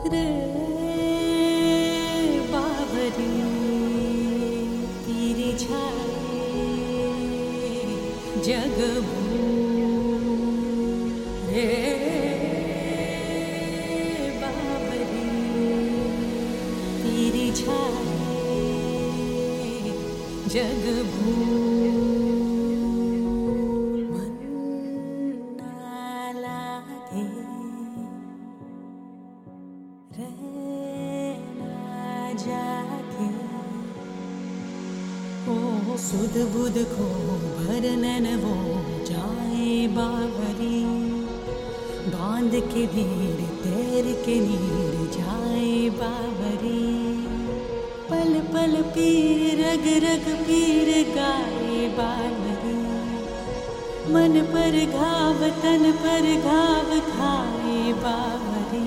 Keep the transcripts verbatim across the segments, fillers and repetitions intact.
रे बाबरी तेरी छाए जग रे बाबरी तेरी छाए जग मन ना लागे रहना जाके ओ सुध बुध को भरनन वो जाए बावरी बांध के वीर तैर के नीर जाए बावरी पल पल पीर रग रग पीर गाए बावरी मन पर घाव तन पर घाव खाए बावरी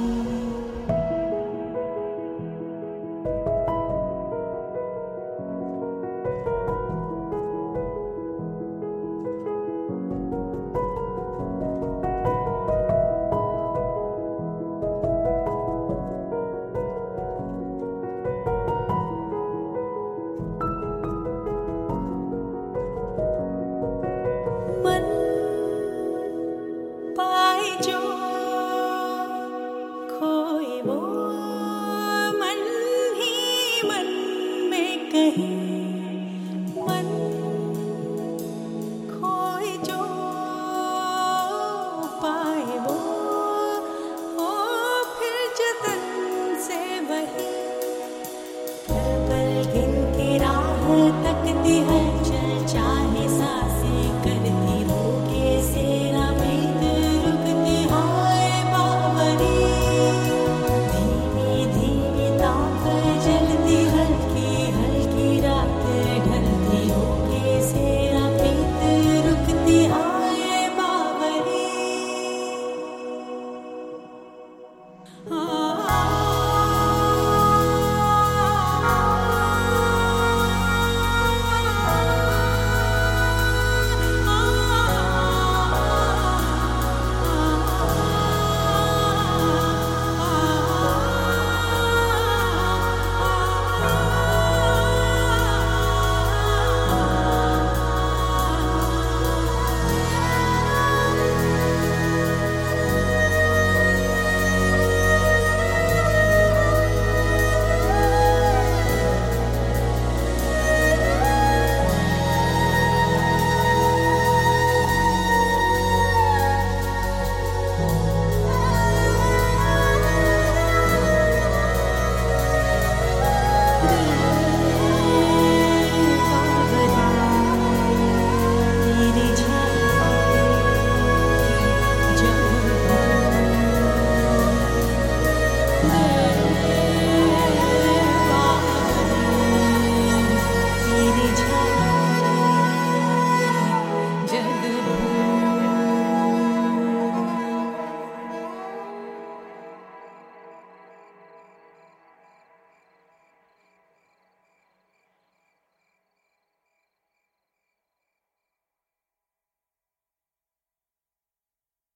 मन पाए जो खोए वो मन ही मन में कहीं